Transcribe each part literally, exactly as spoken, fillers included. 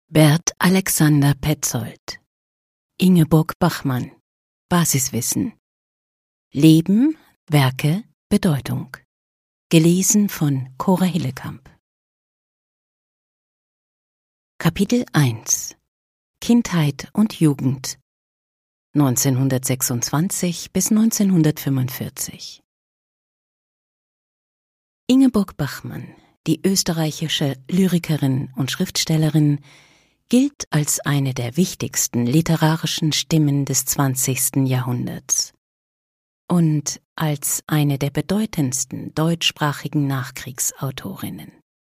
Bert Alexander Petzold, Ingeborg Bachmann, Basiswissen. Leben, Werke, Bedeutung. Gelesen von Cora Hillekamp. Kapitel eins. Kindheit und Jugend neunzehnhundertsechsundzwanzig bis neunzehnhundertfünfundvierzig. Ingeborg Bachmann, die österreichische Lyrikerin und Schriftstellerin, gilt als eine der wichtigsten literarischen Stimmen des zwanzigsten Jahrhunderts und als eine der bedeutendsten deutschsprachigen Nachkriegsautorinnen.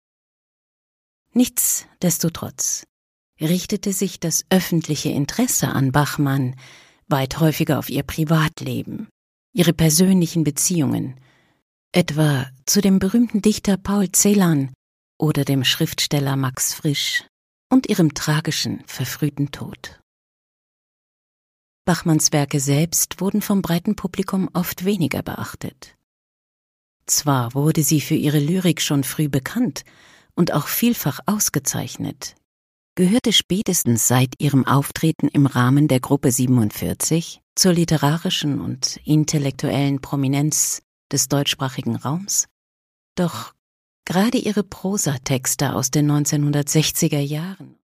Nichtsdestotrotz richtete sich das öffentliche Interesse an Bachmann weit häufiger auf ihr Privatleben, ihre persönlichen Beziehungen, etwa zu dem berühmten Dichter Paul Celan oder dem Schriftsteller Max Frisch und ihrem tragischen, verfrühten Tod. Bachmanns Werke selbst wurden vom breiten Publikum oft weniger beachtet. Zwar wurde sie für ihre Lyrik schon früh bekannt und auch vielfach ausgezeichnet, gehörte spätestens seit ihrem Auftreten im Rahmen der Gruppe siebenundvierzig zur literarischen und intellektuellen Prominenz des deutschsprachigen Raums, doch gerade ihre Prosatexte aus den neunzehnhundertsechziger Jahren